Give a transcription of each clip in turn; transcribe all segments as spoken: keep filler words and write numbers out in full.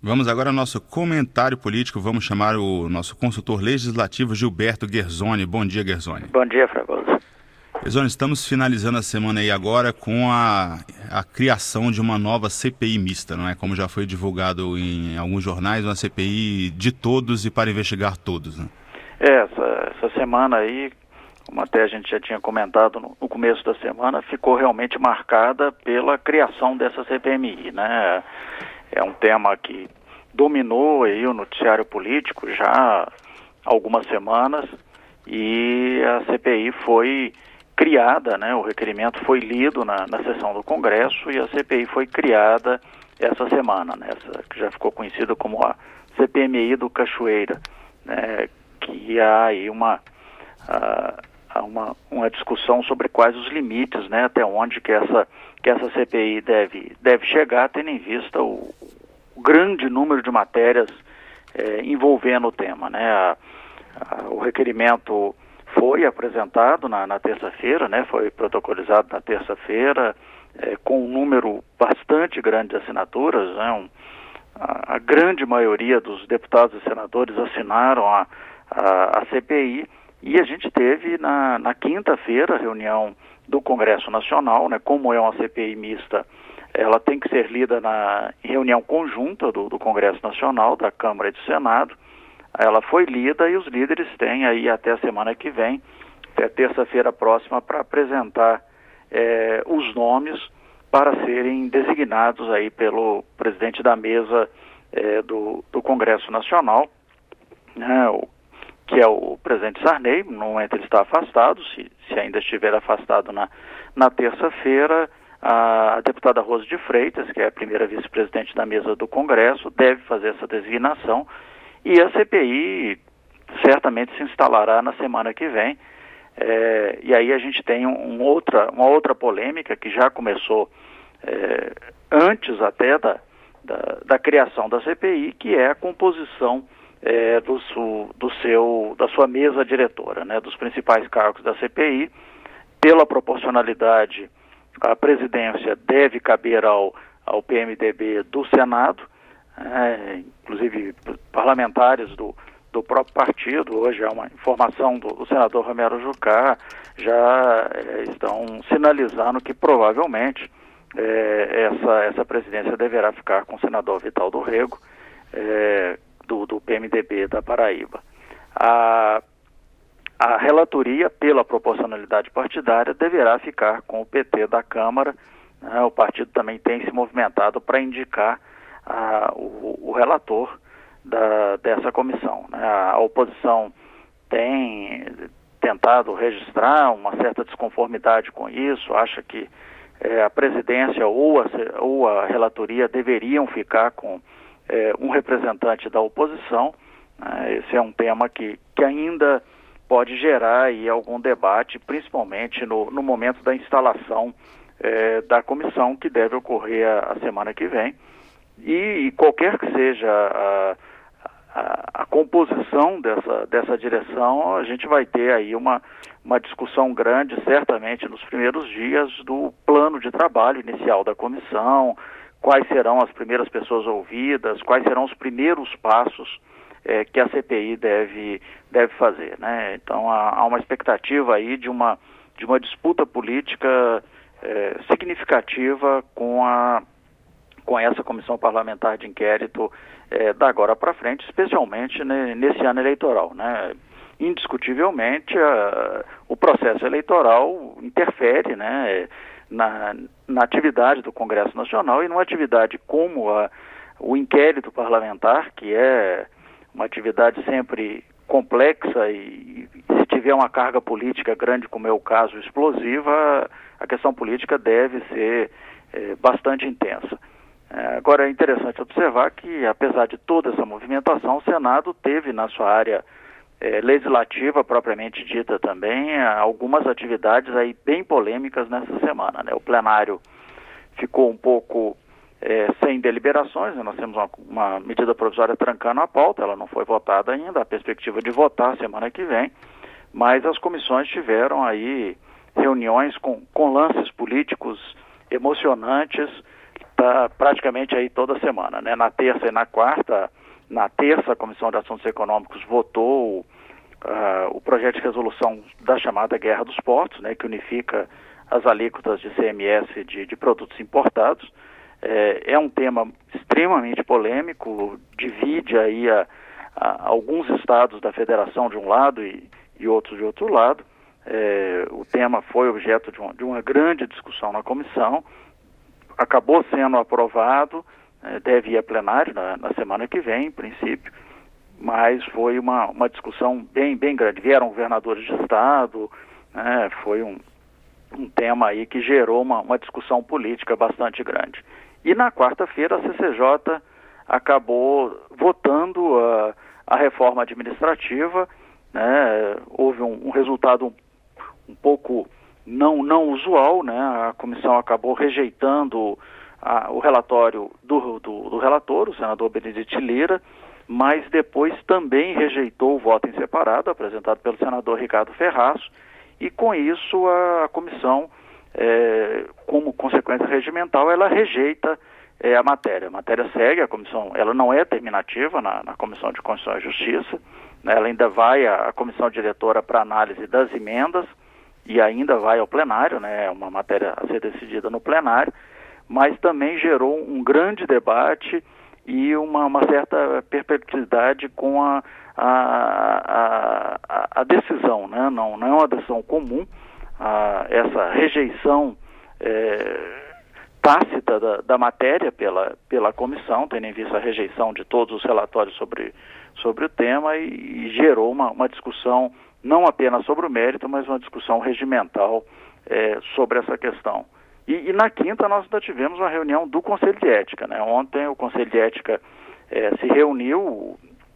Vamos agora ao nosso comentário político. Vamos chamar o nosso consultor legislativo Gilberto Guerzoni. Bom dia, Guerzoni. Bom dia, Fragoso. Guerzoni, estamos finalizando a semana aí agora com a, a criação de uma nova C P I mista, não é? Como já foi divulgado em alguns jornais, uma C P I de todos e para investigar todos, né? É, essa, essa semana aí, como até a gente já tinha comentado no, no começo da semana, ficou realmente marcada pela criação dessa C P M I, né? É um tema que dominou aí o noticiário político já há algumas semanas e a C P I foi criada, né? O requerimento foi lido na, na sessão do Congresso e a C P I foi criada essa semana, né? Essa que já ficou conhecida como a C P M I do Cachoeira, né? Que há aí uma, uh, uma, uma discussão sobre quais os limites, né? Até onde que essa, que essa C P I deve, deve chegar, tendo em vista o, o grande número de matérias eh, envolvendo o tema, né? A, a, o requerimento foi apresentado na, na terça-feira, né? Foi protocolizado na terça-feira, eh, com um número bastante grande de assinaturas, né? Um, a, a grande maioria dos deputados e senadores assinaram a, a, a C P I e a gente teve na, na quinta-feira a reunião do Congresso Nacional, né? Como é uma C P I mista, ela tem que ser lida na em reunião conjunta do, do Congresso Nacional, da Câmara e do Senado. Ela foi lida e os líderes têm aí até a semana que vem, até terça-feira próxima, para apresentar eh, os nomes para serem designados aí pelo presidente da mesa eh, do, do Congresso Nacional, né, o, que é o presidente Sarney. No momento ele está afastado, se, se ainda estiver afastado na, na terça-feira, a, a deputada Rose de Freitas, que é a primeira vice-presidente da mesa do Congresso, deve fazer essa designação. E a C P I certamente se instalará na semana que vem. É, e aí a gente tem um outra, uma outra polêmica que já começou é, antes até da, da, da criação da C P I, que é a composição é, do, su, do seu, da sua mesa diretora, né, dos principais cargos da C P I. Pela proporcionalidade, a presidência deve caber ao, ao P M D B do Senado. É, inclusive parlamentares do, do próprio partido. Hoje há uma informação do, do senador Romero Jucá, já é, estão sinalizando que provavelmente é, essa, essa presidência deverá ficar com o senador Vital do Rego, é, do, do P M D B da Paraíba. A, a relatoria, pela proporcionalidade partidária, deverá ficar com o P T da Câmara, né? O partido também tem se movimentado para indicar A, o, o relator da, dessa comissão, né? A oposição tem tentado registrar uma certa desconformidade com isso, acha que é, a presidência ou a, ou a relatoria deveriam ficar com é, um representante da oposição, né? Esse é um tema que, que ainda pode gerar aí algum debate, principalmente no, no momento da instalação é, da comissão, que deve ocorrer a, a semana que vem. E, e qualquer que seja a, a, a composição dessa, dessa direção, a gente vai ter aí uma, uma discussão grande, certamente nos primeiros dias, do plano de trabalho inicial da comissão, quais serão as primeiras pessoas ouvidas, quais serão os primeiros passos é, que a C P I deve, deve fazer, né? Então há, há uma expectativa aí de uma, de uma disputa política é, significativa com a com essa comissão parlamentar de inquérito é, da agora para frente, especialmente né, nesse ano eleitoral, né? Indiscutivelmente, a, o processo eleitoral interfere, né, na, na atividade do Congresso Nacional, e numa atividade como a, o inquérito parlamentar, que é uma atividade sempre complexa e, se tiver uma carga política grande, como é o caso, explosiva, a questão política deve ser é, bastante intensa. Agora é interessante observar que, apesar de toda essa movimentação, o Senado teve na sua área eh, legislativa propriamente dita também algumas atividades aí bem polêmicas nessa semana, né? O plenário ficou um pouco eh, sem deliberações, né? Nós temos uma, uma medida provisória trancando a pauta, ela não foi votada ainda, a perspectiva de votar semana que vem, mas as comissões tiveram aí reuniões com, com lances políticos emocionantes, está praticamente aí toda semana, né? Na terça e na quarta, na terça a Comissão de Assuntos Econômicos votou uh, o projeto de resolução da chamada Guerra dos Portos, né? Que unifica as alíquotas de C M S de, de produtos importados. É, é um tema extremamente polêmico, divide aí a, a, alguns estados da federação de um lado e, e outros de outro lado. É, o tema foi objeto de uma, de uma grande discussão na comissão, acabou sendo aprovado, é, deve ir a plenário na, na semana que vem, em princípio, mas foi uma, uma discussão bem, bem grande. Vieram governadores de estado, né, foi um, um tema aí que gerou uma, uma discussão política bastante grande. E na quarta-feira a C C J acabou votando a, a reforma administrativa, né, houve um, um resultado um, um pouco não, não usual, né, a comissão acabou rejeitando a, o relatório do, do, do relator, o senador Benedito Lira, mas depois também rejeitou o voto em separado apresentado pelo senador Ricardo Ferraz, e com isso a, a comissão, é, como consequência regimental, ela rejeita é, a matéria. A matéria segue, a comissão, ela não é terminativa na, na Comissão de Constituição e Justiça, né, ela ainda vai à, à comissão diretora para análise das emendas e ainda vai ao plenário, né, é uma matéria a ser decidida no plenário, mas também gerou um grande debate e uma, uma certa perplexidade com a, a, a, a decisão, né? não, não é uma decisão comum, a, essa rejeição é, tácita da, da matéria pela, pela comissão, tendo em vista a rejeição de todos os relatórios sobre, sobre o tema, e, e gerou uma, uma discussão não apenas sobre o mérito, mas uma discussão regimental é, sobre essa questão. E, e na quinta nós ainda tivemos uma reunião do Conselho de Ética, né? Ontem o Conselho de Ética é, se reuniu, o,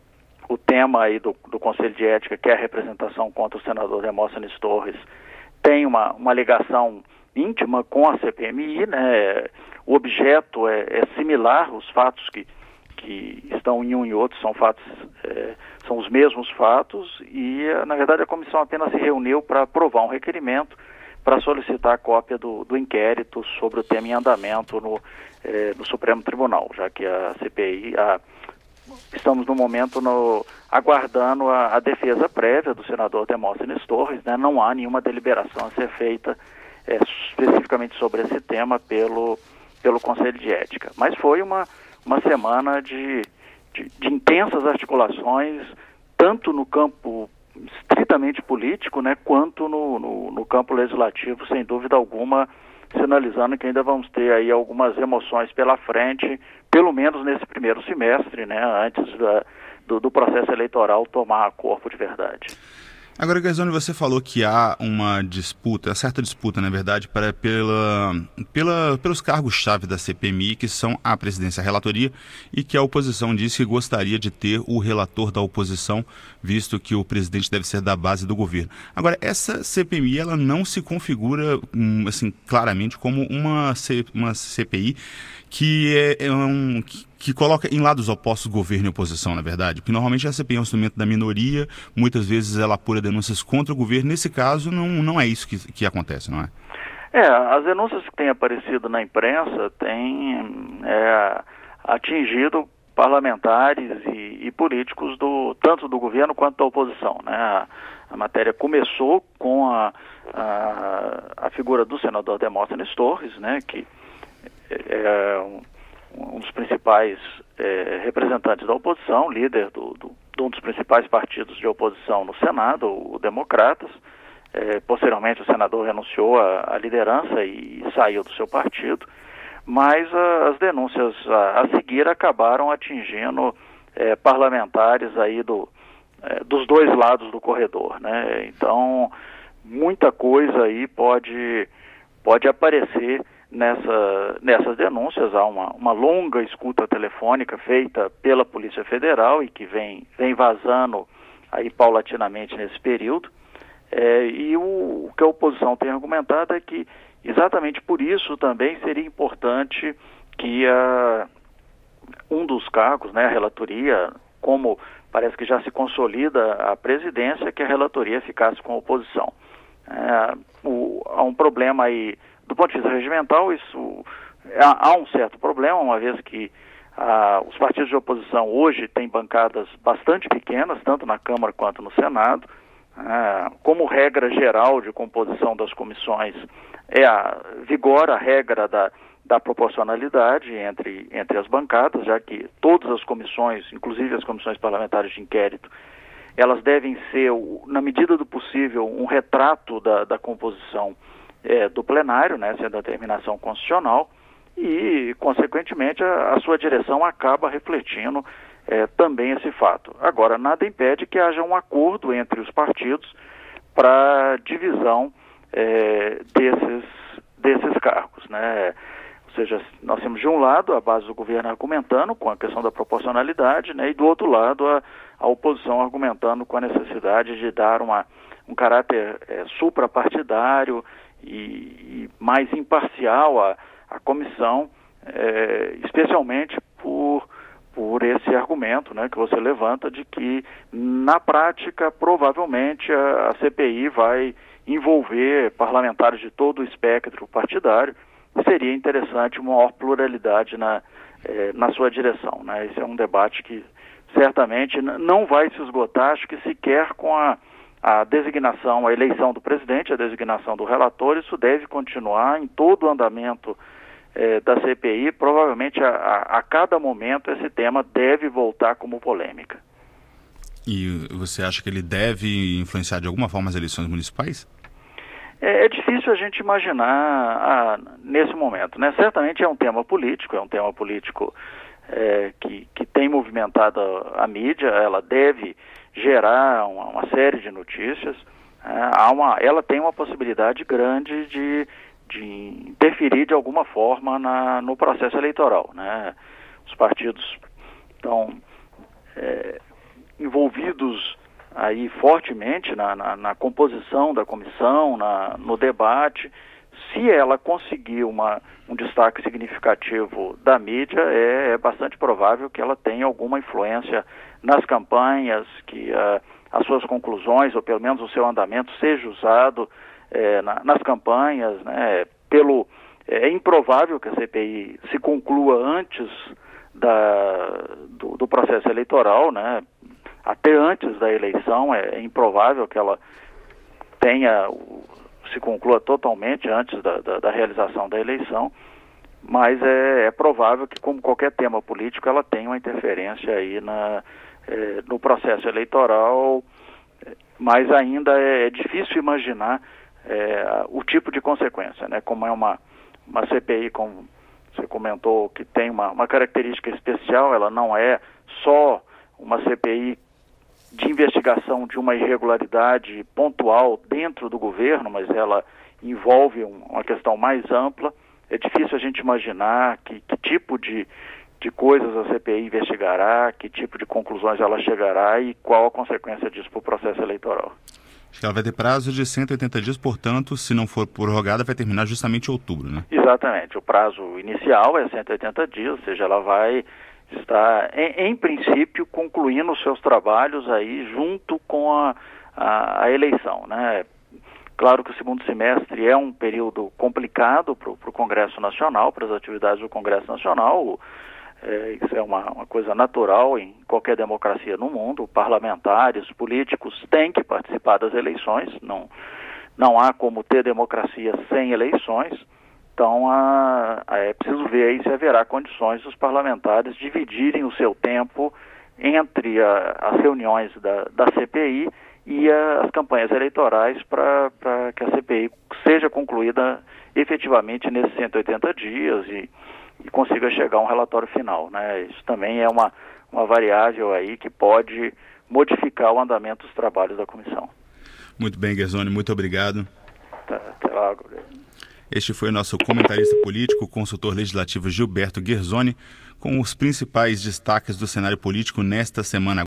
o tema aí do, do Conselho de Ética, que é a representação contra o senador Demóstenes Torres, tem uma, uma ligação íntima com a C P M I, né? O objeto é, é similar, os fatos que, que estão em um e outro são fatos, é, são os mesmos fatos, e na verdade a comissão apenas se reuniu para aprovar um requerimento para solicitar a cópia do, do inquérito sobre o tema em andamento no, eh, no Supremo Tribunal, já que a C P I, a, estamos no momento no, aguardando a, a defesa prévia do senador Demóstenes Torres, né? Não há nenhuma deliberação a ser feita eh, especificamente sobre esse tema pelo, pelo Conselho de Ética. Mas foi uma, uma semana de, de, de intensas articulações, tanto no campo estritamente político, né, quanto no, no, no campo legislativo, sem dúvida alguma, sinalizando que ainda vamos ter aí algumas emoções pela frente, pelo menos nesse primeiro semestre, né, antes da, do, do processo eleitoral tomar corpo de verdade. Agora, Garzoni, você falou que há uma disputa, certa disputa, na verdade, para, pela, pela, pelos cargos-chave da C P M I, que são a presidência e a relatoria, e que a oposição disse que gostaria de ter o relator da oposição, visto que o presidente deve ser da base do governo. Agora, essa C P M I, ela não se configura, assim, claramente como uma, C, uma C P I que é, é um... Que, que coloca em lados opostos governo e oposição, na verdade, porque normalmente a C P I é um instrumento da minoria, muitas vezes ela apura denúncias contra o governo, nesse caso não, não é isso que, que acontece, não é? É, as denúncias que têm aparecido na imprensa têm é, atingido parlamentares e, e políticos do, tanto do governo quanto da oposição, né? A, a matéria começou com a, a, a figura do senador Demóstenes Torres, né, que é um um dos principais eh, representantes da oposição, líder do, do, de um dos principais partidos de oposição no Senado, o, o Democratas. Eh, posteriormente o senador renunciou à, à liderança e, e saiu do seu partido, mas a, as denúncias a, a seguir acabaram atingindo eh, parlamentares aí do, eh, dos dois lados do corredor, né? Então, muita coisa aí pode, pode aparecer Nessa, nessas denúncias. Há uma, uma longa escuta telefônica feita pela Polícia Federal e que vem, vem vazando aí paulatinamente nesse período, é, e o, o que a oposição tem argumentado é que exatamente por isso também seria importante que a, um dos cargos, né, a relatoria, como parece que já se consolida a presidência, que a relatoria ficasse com a oposição. É, o, há um problema aí do ponto de vista regimental, isso há, há um certo problema, uma vez que ah, os partidos de oposição hoje têm bancadas bastante pequenas, tanto na Câmara quanto no Senado. Ah, como regra geral de composição das comissões, é a, vigora a regra da, da proporcionalidade entre, entre as bancadas, já que todas as comissões, inclusive as comissões parlamentares de inquérito, elas devem ser, na medida do possível, um retrato da, da composição é, do plenário, né, sendo a determinação constitucional, e, consequentemente, a, a sua direção acaba refletindo É, também esse fato. Agora, nada impede que haja um acordo entre os partidos para divisão é, desses, desses cargos, né? Ou seja, nós temos de um lado a base do governo argumentando com a questão da proporcionalidade, né? E do outro lado a, a oposição argumentando com a necessidade de dar uma, um caráter é, suprapartidário e, e mais imparcial à, à comissão, é, especialmente por por esse argumento, né, que você levanta de que, na prática, provavelmente a, a C P I vai envolver parlamentares de todo o espectro partidário. Seria interessante uma maior pluralidade na, eh, na sua direção, né? Esse é um debate que certamente não vai se esgotar, acho que sequer com a, a designação, a eleição do presidente, a designação do relator, isso deve continuar em todo o andamento É, da C P I. Provavelmente a, a, a cada momento esse tema deve voltar como polêmica. E você acha que ele deve influenciar de alguma forma as eleições municipais? É, é difícil a gente imaginar ah, nesse momento, né? Certamente é um tema político, é um tema político é, que, que tem movimentado a, a mídia, ela deve gerar uma, uma série de notícias, é, há uma, ela tem uma possibilidade grande de de interferir de alguma forma na, no processo eleitoral, né? Os partidos estão é, envolvidos aí fortemente na, na, na composição da comissão, na, no debate. Se ela conseguir uma, um destaque significativo da mídia, é, é bastante provável que ela tenha alguma influência nas campanhas, que uh, as suas conclusões, ou pelo menos o seu andamento, seja usado É, na, nas campanhas, né? Pelo, é improvável que a C P I se conclua antes da, do, do processo eleitoral, né? Até antes da eleição é, é improvável que ela tenha, se conclua totalmente antes da, da, da realização da eleição, mas é, é provável que, como qualquer tema político, ela tenha uma interferência aí na, é, no processo eleitoral, mas ainda é, é difícil imaginar É, o tipo de consequência, né? Como é uma, uma C P I, como você comentou, que tem uma, uma característica especial, ela não é só uma C P I de investigação de uma irregularidade pontual dentro do governo, mas ela envolve um, uma questão mais ampla. É difícil a gente imaginar que, que tipo de, de coisas a C P I investigará, que tipo de conclusões ela chegará e qual a consequência disso para o processo eleitoral. Ela vai ter prazo de cento e oitenta dias, portanto, se não for prorrogada, vai terminar justamente em outubro, né? Exatamente. O prazo inicial é cento e oitenta dias, ou seja, ela vai estar, em, em princípio, concluindo os seus trabalhos aí junto com a, a, a eleição, né? Claro que o segundo semestre é um período complicado para o Congresso Nacional, para as atividades do Congresso Nacional. É, isso é uma, uma coisa natural em qualquer democracia no mundo. Parlamentares, políticos têm que participar das eleições, não, não há como ter democracia sem eleições. Então a, a, é preciso ver aí se haverá condições dos parlamentares dividirem o seu tempo entre a, as reuniões da, da C P I e a, as campanhas eleitorais para que a C P I seja concluída efetivamente nesses cento e oitenta dias e e consiga chegar a um relatório final, né? Isso também é uma, uma variável aí que pode modificar o andamento dos trabalhos da comissão. Muito bem, Guerzoni, muito obrigado. Tá, até lá, Gabriel. Este foi o nosso comentarista político, consultor legislativo Gilberto Guerzoni, com os principais destaques do cenário político nesta semana.